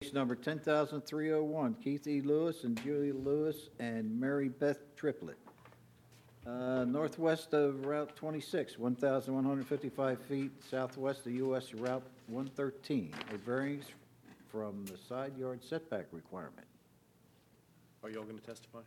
Case number 10,301, Keith E. Lewis and Julia Lewis and Mary Beth Triplett. Northwest of Route 26, 1,155 feet southwest of U.S. Route 113, a variance from the side yard setback requirement. Are y'all going to testify?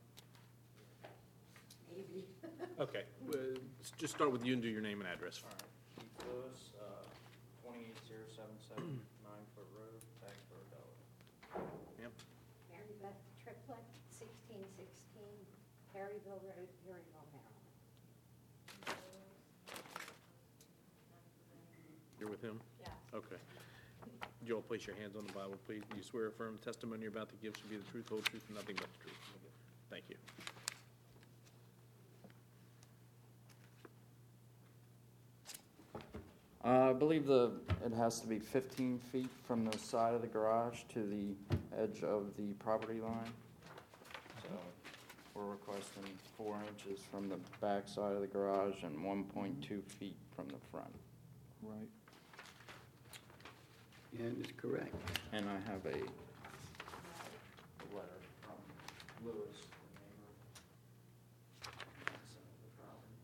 Maybe. Okay, let's just start with you and do your name and address. Keith Lewis, 28077 9-Foot Road, Packsburg, Delaware. Ma'am? Mary Beth Triplett, 1616 Perryville Road, Perryville, Maryland. You're with him? Yes. Okay. Would you all place your hands on the Bible, please? Do you swear or affirm the testimony you're about to give should be the truth, whole truth, and nothing but the truth? Thank you. I believe it has to be 15 feet from the side of the garage to the edge of the property line. So we're requesting 4 inches from the back side of the garage and 1.2 feet from the front. Right. That is correct. And I have a letter from Lewis, the neighbor. That's the property.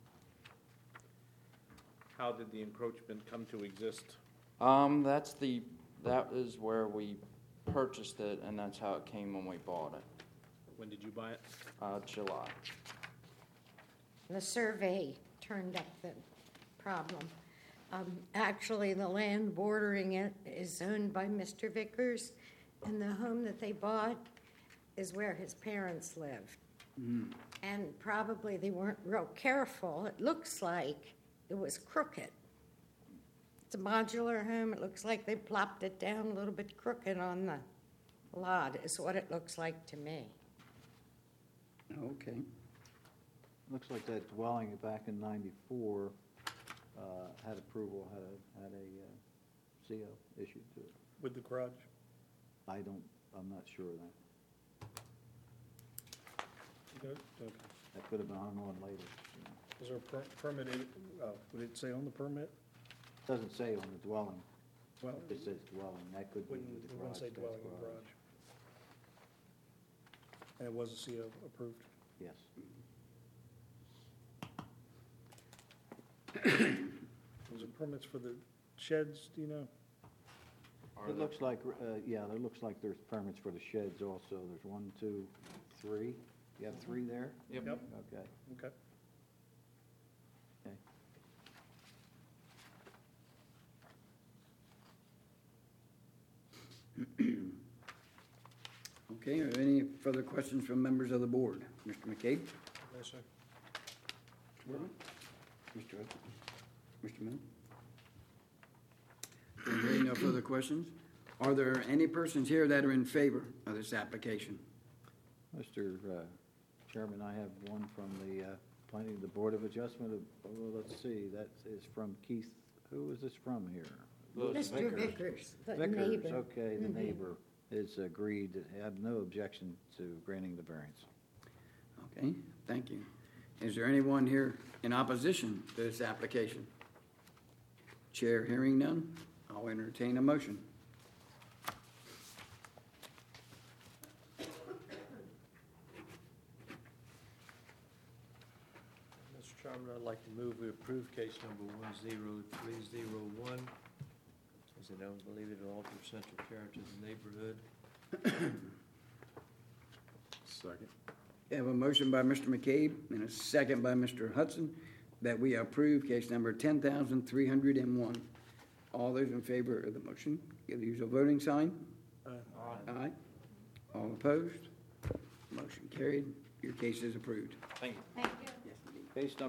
How did the encroachment come to exist? That is where we purchased it, and that's how it came when we bought it. When did you buy it? July. The survey turned up the problem. Actually, the land bordering it is owned by Mr. Vickers, and the home that they bought is where his parents lived. And probably they weren't real careful. It looks like it was crooked. It's a modular home. It looks like they plopped it down a little bit crooked on the lot, is what it looks like to me. Okay. Looks like that dwelling back in 94 had approval, had a CO issued to it. With the garage? I'm not sure of that. Okay. That could have been hung on later. Is there a permit, would it say on the permit? Doesn't say on the dwelling, Well, it says dwelling, that could be wouldn't, with the it garage. wouldn't say that's dwelling in garage. And it was a CO approved? Yes. Was there permits for the sheds, do you know? It looks like, it looks like there's permits for the sheds also. There's 1, 2, 3. You have 3 there? Yep. Yep. Okay. Okay. Okay. Okay, are there any further questions from members of the board? Mr. McCabe? No, sir. Mr. Hudson? Mr. Miller? Hearing no further questions, are there any persons here that are in favor of this application? Mr. Chairman, I have one from the Board of Adjustment. Let's see, that is from Keith. Who is this from here? Mr. Vickers, the Vickers, neighbor. okay, the neighbor is agreed to have no objection to granting the variance. Okay, thank you. Is there anyone here in opposition to this application? Chair hearing none, I'll entertain a motion. Mr. Chairman, I'd like to move we approve case number 10301, as I don't believe it will alter central character of the neighborhood. Second. We have a motion by Mr. McCabe and a second by Mr. Hudson that we approve case number 10,301. All those in favor of the motion, give the usual voting sign. Aye. All opposed? Motion carried. Your case is approved. Thank you. Thank you. Case number